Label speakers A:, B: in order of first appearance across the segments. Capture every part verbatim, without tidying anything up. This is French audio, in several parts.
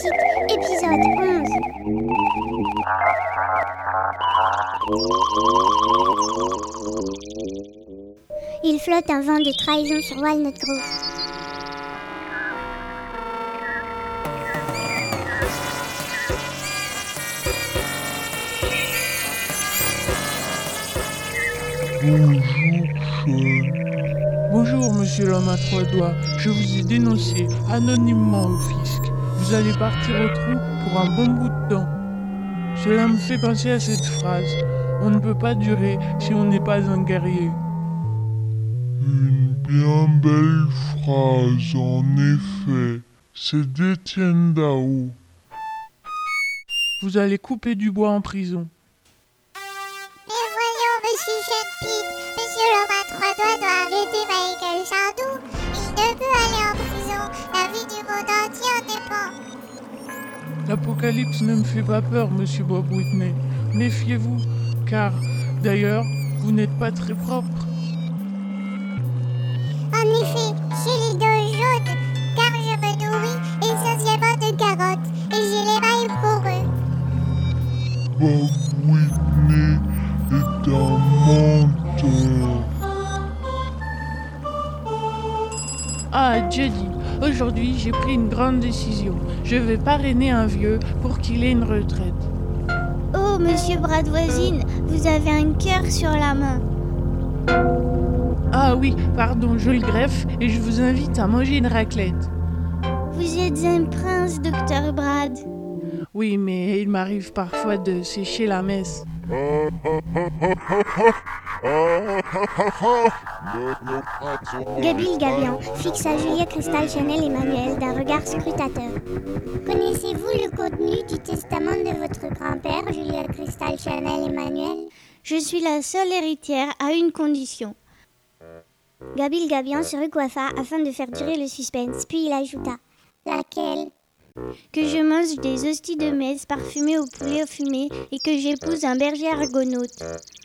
A: romantique, épisode onze. Il flotte un vent de trahison sur Walnut Grove.
B: Bonjour, Sean.
C: Bonjour, monsieur l'homme à trois doigts. Je vous ai dénoncé anonymement au fisc. Vous allez partir au trou pour un bon bout de temps. Cela me fait penser à cette phrase. On ne peut pas durer si on n'est pas un guerrier.
B: Une bien belle phrase, en effet. C'est d'Étienne Daho.
C: Vous allez couper du bois en prison.
A: Mais voyons, monsieur Sean Pete, monsieur l'homme à trois doigts doit arrêter Michael Sardou. Il ne peut aller en prison. La vie du monde entier en dépend.
C: L'apocalypse ne me fait pas peur, monsieur Bob Whitney. Méfiez-vous, car, d'ailleurs, vous n'êtes pas très propre.
A: En effet, j'ai les dents jaunes, car je me nourris essentiellement de carottes et j'ai les mailles poreuses.
B: Bob Whitney est un menteur.
C: Ah, Judy, aujourd'hui j'ai pris une grande décision. Je vais parrainer un vieux pour qu'il ait une retraite.
A: Oh, monsieur bras de voisine, vous avez un cœur sur la main.
C: Ah oui, pardon, je le greffe et je vous invite à manger une raclette.
A: Vous êtes un prince, docteur Brad.
C: Oui, mais il m'arrive parfois de sécher la messe.
A: Gabil Gabian fixa Julia Crystal Chanel Emmanuel d'un regard scrutateur. Connaissez-vous le contenu du testament de votre grand-père, Julia Crystal Chanel Emmanuel ? Je suis la seule héritière à une condition. Gabil Gabian se recoiffa afin de faire durer le suspense, puis il ajouta. Laquelle ? Que je mange des hosties de messe parfumées au poulet au fumé et que j'épouse un berger argonaute.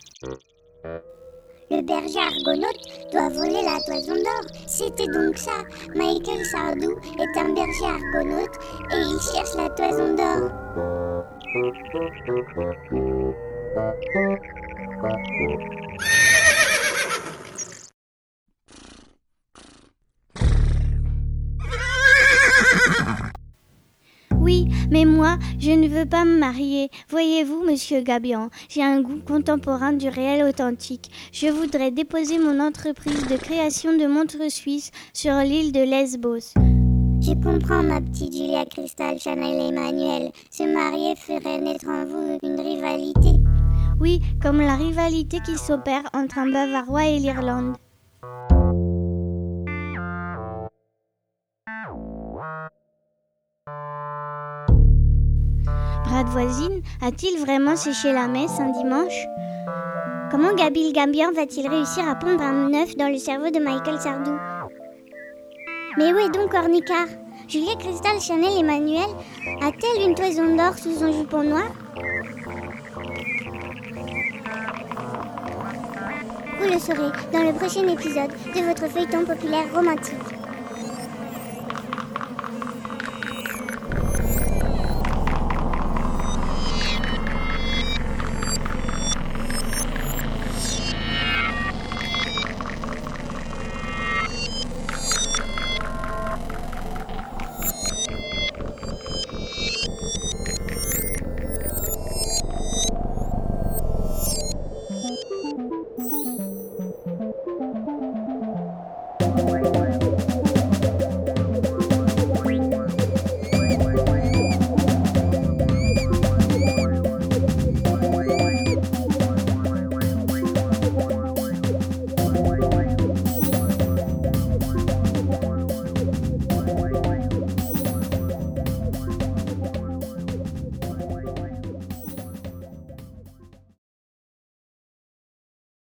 A: Le berger argonaute doit voler la toison d'or. C'était donc ça. Michael Sardou est un berger argonaute et il cherche la toison d'or. Oui, mais moi, je ne veux pas me marier. Voyez-vous, monsieur Gabian, j'ai un goût contemporain du réel authentique. Je voudrais déposer mon entreprise de création de montres suisses sur l'île de Lesbos. Je comprends, ma petite Julia Crystal Chanel Emmanuel. Se marier ferait naître en vous une rivalité. Oui, comme la rivalité qui s'opère entre un Bavarois et l'Irlande. Brad voisine, a-t-il vraiment séché la messe un dimanche ? Comment Gabil Gabian va-t-il réussir à pondre un œuf dans le cerveau de Michael Sardou ? Mais où est donc Ornicard ? Julia Crystal Chanel Emmanuel a-t-elle une toison d'or sous son jupon noir ? Vous le saurez dans le prochain épisode de votre feuilleton populaire romantique.